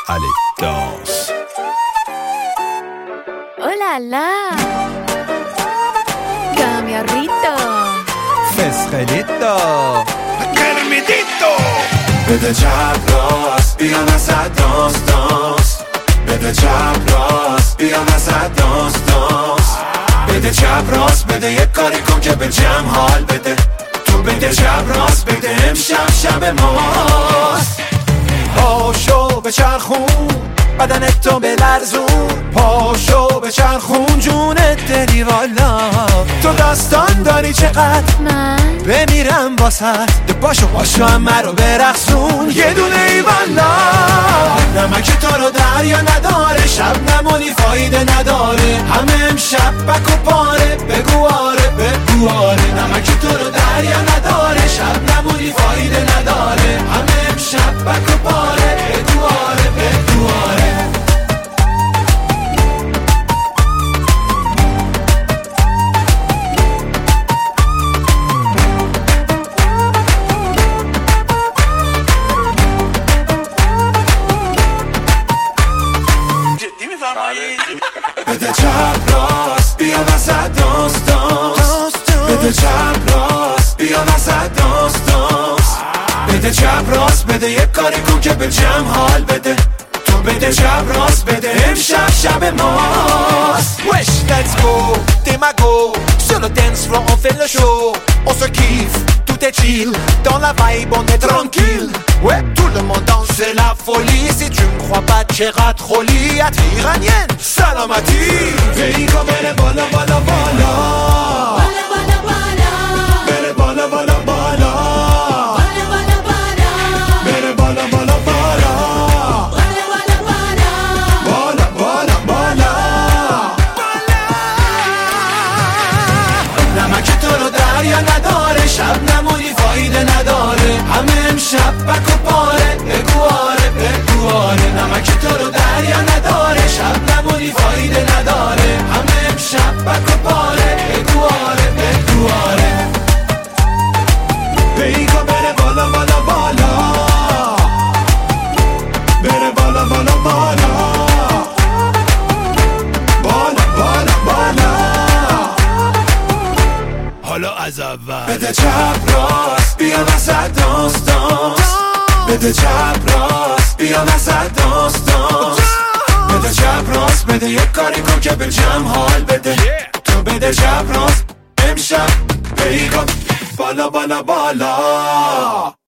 Allez, danse. Oh la la, Gamiarrito, فسخلیتو گرمیدیتو بده چپ راست بیا وسط دانس دانس بده چپ راست بیا وسط دانس دانس بده چپ راست بده یک کاری کن که به جمع حال بده تو بده چپ راست بده امشب شب ماست پاشو به چرخون بدنت تو بلرزون پاشو به چرخون جونت دلی والا تو داستان داری چقدر من بمیرم واسد باشو همه رو برقصون یه دونه ای والا نمک تو رو دریا نداره شب نمونی فایده نداره همه امشب بک و پاره بگو آره بگو آره نمک تو رو دریا نداره شب نمونی فایده نداره همه امشب بک و پاره بگو آره بگو آره بده چپ راست بیا وسط دانس دانس بده چپ راست بیا وسط دانس دانس بده چپ راست بده یک کاری کن که به جمع حال بده تو بده چپ راست بده امشب شب ماست Wesh let's go démago sur le dance floor on fait le show on se kiffe tout est chill dans la vibe on est tranquille ouais tout le monde danse c'est la folie si tu me crois pas چقدر خولی iranienne سلامتی بیگو بره بالا بالا بالا بره بالا بالا بالا بره بالا بالا بالا بالا بالا بالا نمک تو رو دریا نداره شب نمونی فایده نداره همه امشب بک و پاره بگو آره بگو آره نمک تو رو دریا نداره شب نمونی فایده نداره همه امشب بک و پاره بگو آره بگو آره بیگا بره بالا بالا بالا بره بالا بالا بالا بالا بالا بالا حالا از اول بده چپ راست بیا وسط دانس دانس بده چپ راست بیا وسط دانس دانس بده چپ راست بده یک کاری کن که به جمع حال بده تو بده چپ راست امشب بیگا بالا بالا بالا